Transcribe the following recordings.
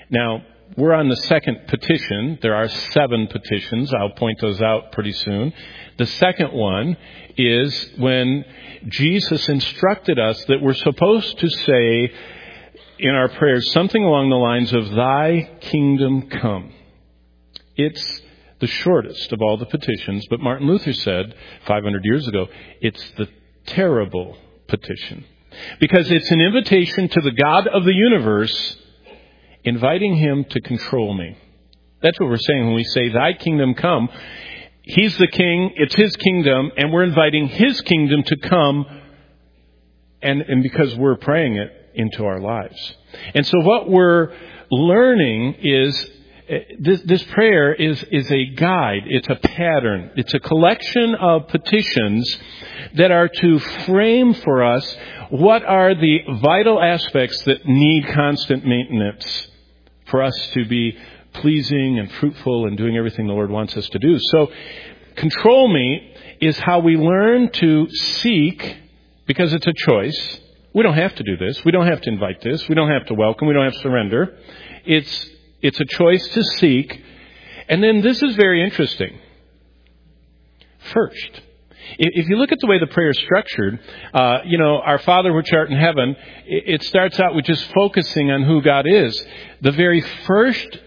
Now, we're on the second petition. There are 7 petitions. I'll point those out pretty soon. The second one is when Jesus instructed us that we're supposed to say in our prayers something along the lines of, "Thy kingdom come." It's the shortest of all the petitions, but Martin Luther said 500 years ago, it's the terrible petition. Because it's an invitation to the God of the universe, inviting him to control me. That's what we're saying when we say, "Thy kingdom come." He's the king, it's his kingdom, and we're inviting his kingdom to come, and because we're praying it into our lives. And so what we're learning is this prayer is a guide, it's a pattern, it's a collection of petitions that are to frame for us what are the vital aspects that need constant maintenance for us to be pleasing and fruitful and doing everything the Lord wants us to do. So, control me is how we learn to seek, because it's a choice. We don't have to do this. We don't have to invite this. We don't have to welcome. We don't have to surrender. It's a choice to seek. And then this is very interesting. First, if you look at the way the prayer is structured, our Father which art in heaven, it starts out with just focusing on who God is. The very first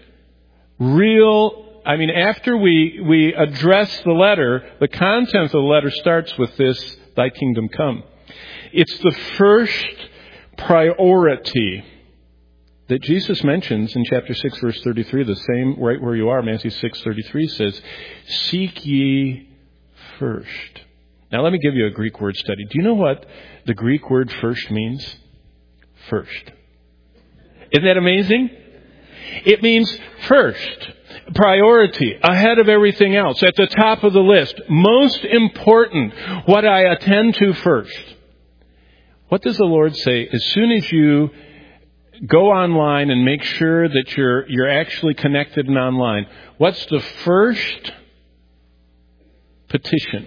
after we address the letter, the content of the letter starts with this, "Thy kingdom come." It's the first priority that Jesus mentions in chapter 6, verse 33, the same right where you are. Matthew 6:33 says, "Seek ye first." Now let me give you a Greek word study. Do you know what the Greek word first means? First. Isn't that amazing? It means first, priority, ahead of everything else, at the top of the list, most important, what I attend to first. What does the Lord say? As soon as you go online and make sure that you're actually connected and online, what's the first petition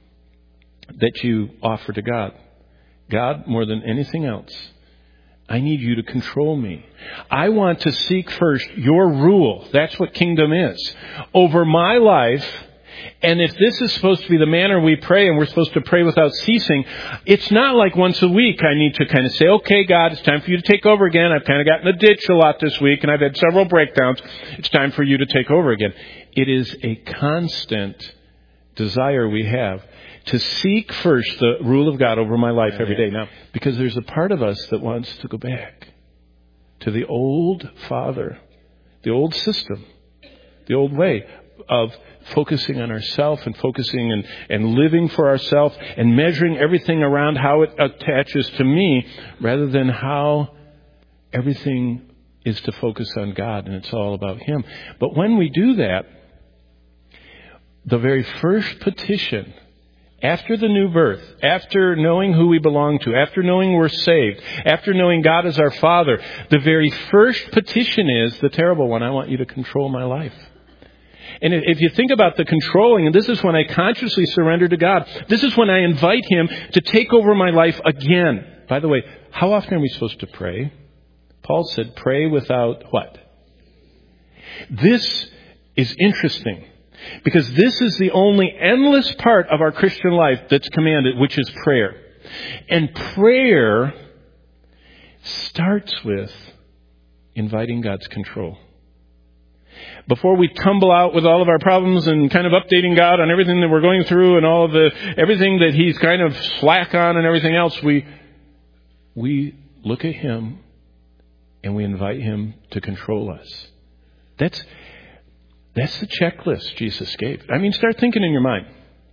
that you offer to God? God, more than anything else, I need you to control me. I want to seek first your rule. That's what kingdom is. Over my life. And if this is supposed to be the manner we pray, and we're supposed to pray without ceasing, it's not like once a week I need to kind of say, "Okay, God, it's time for you to take over again. I've kind of gotten in the ditch a lot this week, and I've had several breakdowns. It's time for you to take over again." It is a constant desire we have to seek first the rule of God over my life every day. Now, because there's a part of us that wants to go back to the old father, the old system, the old way of focusing on ourselves and focusing and living for ourselves and measuring everything around how it attaches to me rather than how everything is to focus on God and it's all about Him. But when we do that, the very first petition after the new birth, after knowing who we belong to, after knowing we're saved, after knowing God is our Father, the very first petition is the terrible one. I want you to control my life. And if you think about the controlling, and this is when I consciously surrender to God, this is when I invite Him to take over my life again. By the way, how often are we supposed to pray? Paul said, pray without what? This is interesting. Because this is the only endless part of our Christian life that's commanded, which is prayer. And prayer starts with inviting God's control. Before we tumble out with all of our problems and kind of updating God on everything that we're going through and all of everything that He's kind of slack on and everything else, we look at Him and we invite Him to control us. That's the checklist Jesus gave. I mean, start thinking in your mind.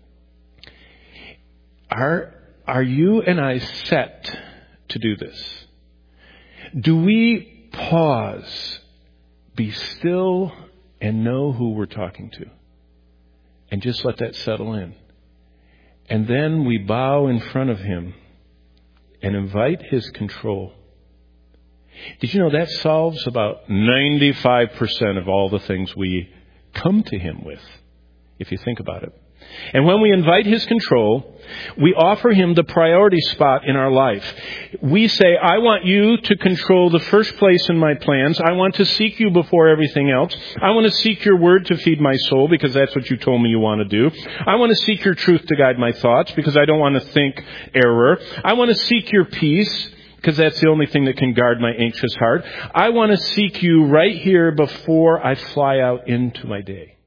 Are you and I set to do this? Do we pause, be still, and know who we're talking to? And just let that settle in. And then we bow in front of Him and invite His control. Did you know that solves about 95% of all the things we come to Him with, if you think about it? And when we invite his control, we offer him the priority spot in our life. We say, I want you to control the first place in my plans. I want to seek you before everything else. I want to seek your word to feed my soul because that's what you told me you want to do. I want to seek your truth to guide my thoughts because I don't want to think error. I want to seek your peace because that's the only thing that can guard my anxious heart. I want to seek you right here before I fly out into my day.